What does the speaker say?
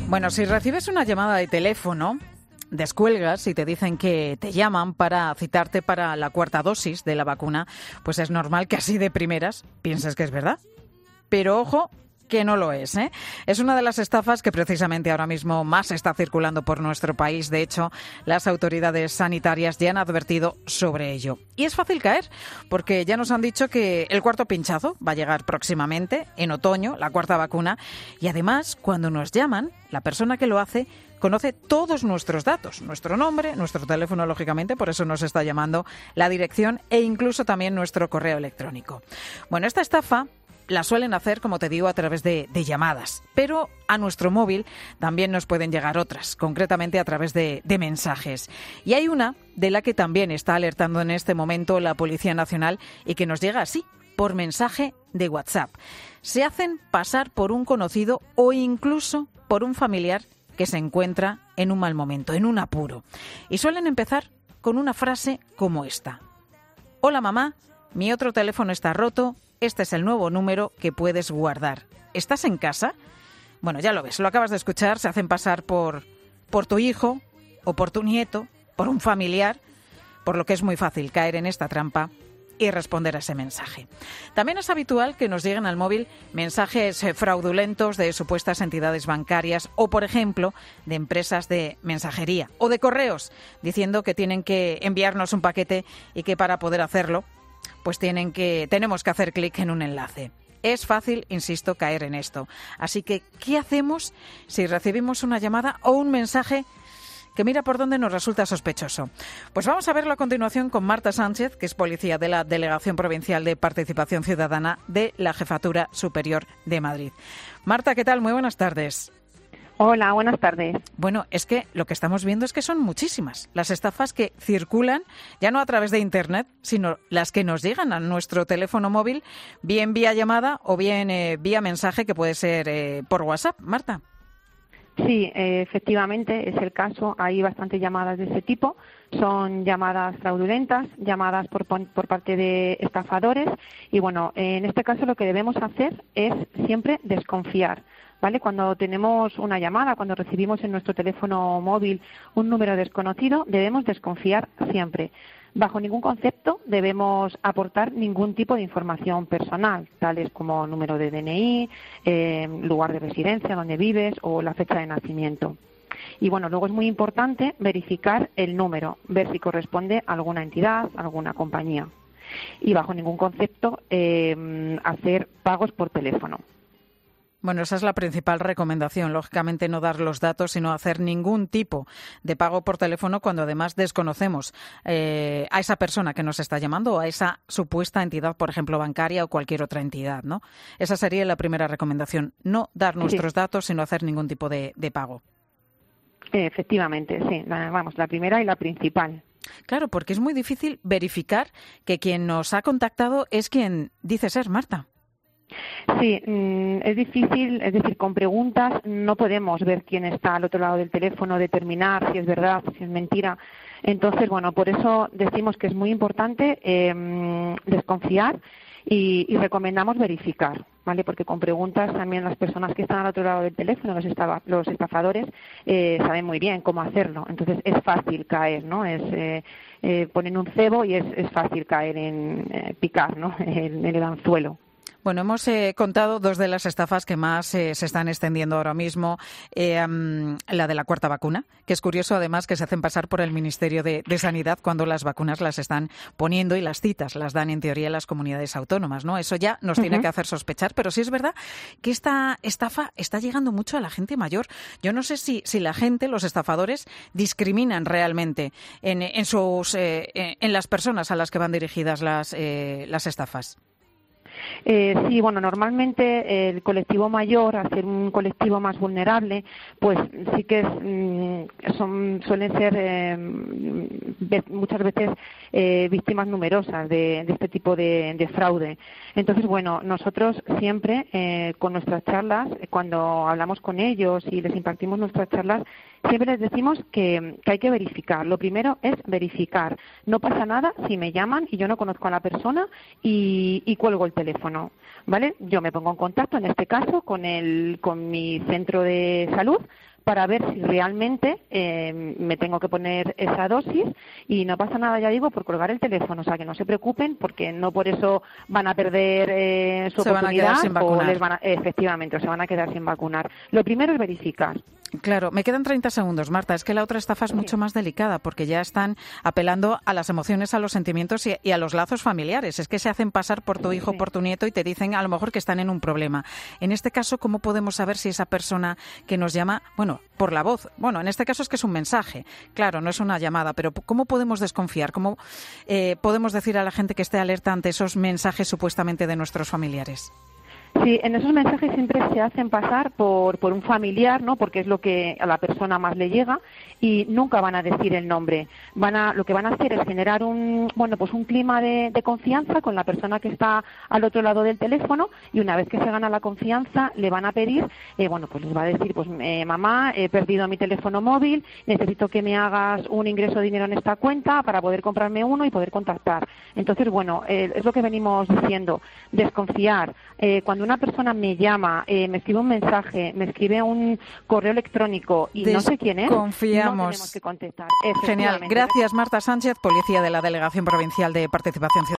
Bueno, si recibes una llamada de teléfono, descuelgas y te dicen que te llaman para citarte para la 4ª dosis de la vacuna, pues es normal que así de primeras pienses que es verdad. Pero ojo, que no lo es, ¿eh? Es una de las estafas que precisamente ahora mismo más está circulando por nuestro país. De hecho, las autoridades sanitarias ya han advertido sobre ello. Y es fácil caer, porque ya nos han dicho que el 4.º pinchazo va a llegar próximamente, en otoño, la 4ª vacuna. Y además, cuando nos llaman, la persona que lo hace conoce todos nuestros datos, nuestro nombre, nuestro teléfono, lógicamente, por eso nos está llamando, la dirección e incluso también nuestro correo electrónico. Bueno, esta estafa la suelen hacer, como te digo, a través de llamadas, pero a nuestro móvil también nos pueden llegar otras, concretamente a través de mensajes. Y hay una de la que también está alertando en este momento la Policía Nacional y que nos llega así, por mensaje de WhatsApp. Se hacen pasar por un conocido o incluso por un familiar que se encuentra en un mal momento, en un apuro. Y suelen empezar con una frase como esta: hola mamá, mi otro teléfono está roto. Este es el nuevo número que puedes guardar. ¿Estás en casa? Bueno, ya lo ves, lo acabas de escuchar. Se hacen pasar por tu hijo o por tu nieto, por un familiar, por lo que es muy fácil caer en esta trampa y responder a ese mensaje. También es habitual que nos lleguen al móvil mensajes fraudulentos de supuestas entidades bancarias o, por ejemplo, de empresas de mensajería o de correos, diciendo que tienen que enviarnos un paquete y que para poder hacerlo pues tenemos que hacer clic en un enlace. Es fácil, insisto, caer en esto. Así que, ¿qué hacemos si recibimos una llamada o un mensaje que mira por dónde nos resulta sospechoso? Pues vamos a verlo a continuación con Marta Sánchez, que es policía de la Delegación Provincial de Participación Ciudadana de la Jefatura Superior de Madrid. Marta, ¿qué tal? Muy buenas tardes. Hola, buenas tardes. Bueno, es que lo que estamos viendo es que son muchísimas las estafas que circulan, ya no a través de Internet, sino las que nos llegan a nuestro teléfono móvil, bien vía llamada o bien vía mensaje, que puede ser por WhatsApp. Marta. Sí, efectivamente es el caso. Hay bastantes llamadas de ese tipo. Son llamadas fraudulentas, llamadas por parte de estafadores. Y bueno, en este caso lo que debemos hacer es siempre desconfiar. ¿Vale? Cuando tenemos una llamada, cuando recibimos en nuestro teléfono móvil un número desconocido, debemos desconfiar siempre. Bajo ningún concepto debemos aportar ningún tipo de información personal, tales como número de DNI, lugar de residencia, donde vives o la fecha de nacimiento. Y bueno, luego es muy importante verificar el número, ver si corresponde a alguna entidad, a alguna compañía. Y bajo ningún concepto hacer pagos por teléfono. Bueno, esa es la principal recomendación. Lógicamente no dar los datos, sino hacer ningún tipo de pago por teléfono cuando además desconocemos a esa persona que nos está llamando o a esa supuesta entidad, por ejemplo, bancaria o cualquier otra entidad, ¿no? Esa sería la primera recomendación. No dar nuestros datos, sino hacer ningún tipo de pago. Efectivamente, sí. La primera y la principal. Claro, porque es muy difícil verificar que quien nos ha contactado es quien dice ser, Marta. Sí, es difícil, es decir, con preguntas no podemos ver quién está al otro lado del teléfono, determinar si es verdad, si es mentira. Entonces, bueno, por eso decimos que es muy importante desconfiar y recomendamos verificar, ¿vale? Porque con preguntas también las personas que están al otro lado del teléfono, los estafadores, saben muy bien cómo hacerlo. Entonces es fácil caer, ¿no? Ponen un cebo y es fácil caer en picar, ¿no? En el anzuelo. Bueno, hemos contado dos de las estafas que más se están extendiendo ahora mismo. La de la 4ª vacuna, que es curioso además que se hacen pasar por el Ministerio de Sanidad cuando las vacunas las están poniendo y las citas las dan en teoría las comunidades autónomas, ¿no? Eso ya nos tiene que hacer sospechar, pero sí es verdad que esta estafa está llegando mucho a la gente mayor. Yo no sé si la gente, los estafadores, discriminan realmente en las personas a las que van dirigidas las estafas. Sí, bueno, normalmente el colectivo mayor, al ser un colectivo más vulnerable, pues sí que suelen ser muchas veces víctimas numerosas de este tipo de fraude. Entonces, bueno, nosotros siempre con nuestras charlas, cuando hablamos con ellos y les impartimos nuestras charlas, siempre les decimos que hay que verificar. Lo primero es verificar. No pasa nada si me llaman y yo no conozco a la persona y cuelgo el teléfono, ¿vale? Yo me pongo en contacto, en este caso, con mi centro de salud para ver si realmente me tengo que poner esa dosis y no pasa nada, ya digo, por colgar el teléfono. O sea, que no se preocupen porque no por eso van a perder su oportunidad o efectivamente, o se van a quedar sin vacunar. Lo primero es verificar. Claro, me quedan 30 segundos, Marta. Es que la otra estafa es mucho más delicada porque ya están apelando a las emociones, a los sentimientos y a los lazos familiares. Es que se hacen pasar por tu hijo, por tu nieto y te dicen a lo mejor que están en un problema. En este caso, ¿cómo podemos saber si esa persona que nos llama, bueno, por la voz, bueno, en este caso es que es un mensaje, claro, no es una llamada, pero ¿cómo podemos desconfiar? ¿Cómo podemos decir a la gente que esté alerta ante esos mensajes supuestamente de nuestros familiares? Sí, en esos mensajes siempre se hacen pasar por un familiar, ¿no? Porque es lo que a la persona más le llega y nunca van a decir el nombre. Lo que van a hacer es generar un clima de confianza con la persona que está al otro lado del teléfono y una vez que se gana la confianza le van a pedir, les va a decir, mamá, he perdido mi teléfono móvil, necesito que me hagas un ingreso de dinero en esta cuenta para poder comprarme uno y poder contactar. Entonces, es lo que venimos diciendo, desconfiar. Cuando una persona me llama, me escribe un mensaje, me escribe un correo electrónico y no sé quién es, confiamos. No tenemos que contestar. Genial. Gracias, Marta Sánchez, policía de la Delegación Provincial de Participación Ciudadana.